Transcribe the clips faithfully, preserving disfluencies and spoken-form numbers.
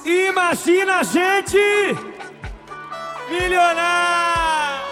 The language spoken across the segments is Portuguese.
Imagina a gente milionário.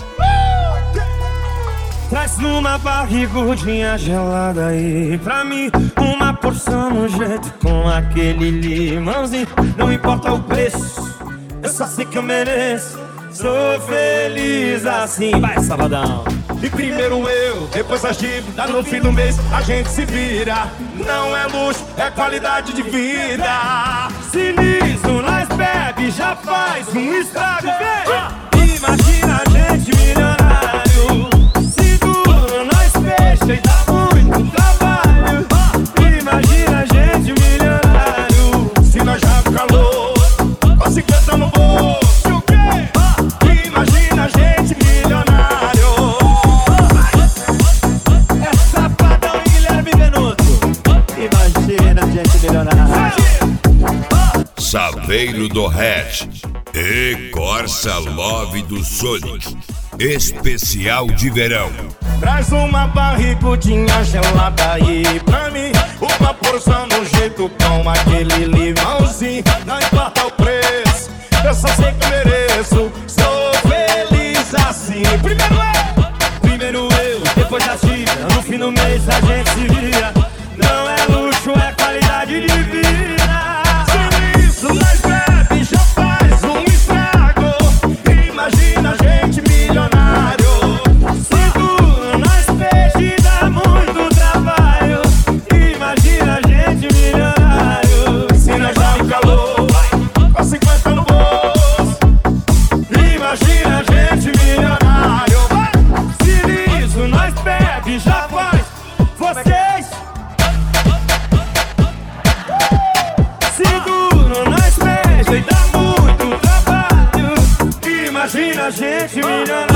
Traz numa barrigudinha gelada aí pra mim, uma porção no jeito com aquele limãozinho. Não importa o preço, eu só sei que eu mereço. Sou feliz assim. Vai, Sabadão. E primeiro eu, depois as dívidas. No fim do mês a gente se vira. Não é luxo, é qualidade de vida. Se liso, nós bebe, já faz um estrago, vem. Imagina a gente milionário. Seguro, nós fecha e dá muito trabalho. Imagina a gente milionário. Se nós já com calor, com cinquenta no bolso. Imagina a gente milionário. É Safadão e Guilherme Venuto. Imagina a gente milionário. Saveiro do Hatch e Corsa Love do Sonic, especial de verão. Traz uma barrigudinha gelada aí pra mim, uma porção no jeito com aquele limãozinho. Não importa o preço, eu só sei que mereço. Sou feliz assim. Primeiro eu, primeiro eu, depois a China. No fim do mês a gente se vira. Não é luxo, é qualidade de vida. Sem isso nós bebe, já faz um estrago. Imagina a gente milionário. Seguro, nós peixe e dá muito trabalho. Imagina a gente milionário. Se nós já no calor, com cinquenta no bolso. Imagina a gente milionário. Se liso, nós bebe, já faz. Vocês seguro, nós peixe e dá muito trabalho. Imagina a gente milionário.